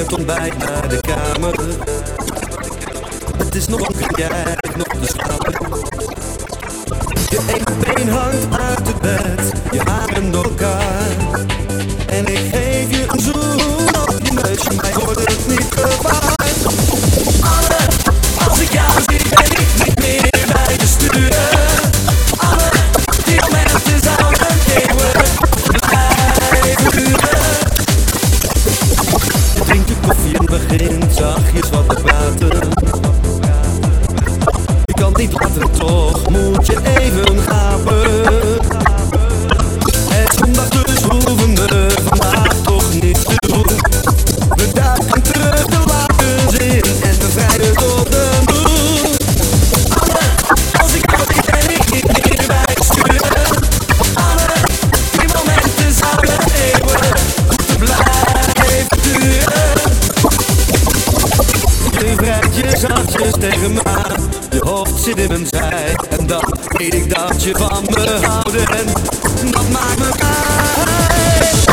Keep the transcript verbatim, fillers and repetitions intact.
het ontbijt naar de kamer. Het is nog donker, jij nog te slapen. Je ene been hangt uit het bed, je haren door elkaar. En ik geef je een zoen op je neus, mij wordt het niet gevaar. Anne, als ik jou zie ben ik niet meer bij te sturen. Anne, die momenten zouden eeuwig blijven duren. Je drinkt je koffie en begint zachtjes wat te praten. Je kan niet laten, toch moet je even gapen. Het is zondag, dus hoeven we vandaag toch niet te doen. We duiken terug de lakens in en we vrijden tot de moed. Anne, als ik jou zie ben ik niet meer bij te sturen. Anne, die momenten zouden eeuwig moeten blijven duren. Je wrijft je zachtjes tegen me aan, je hoofd zit in mijn zij. En dan weet ik dat je van me houdt en dat maakt me uit.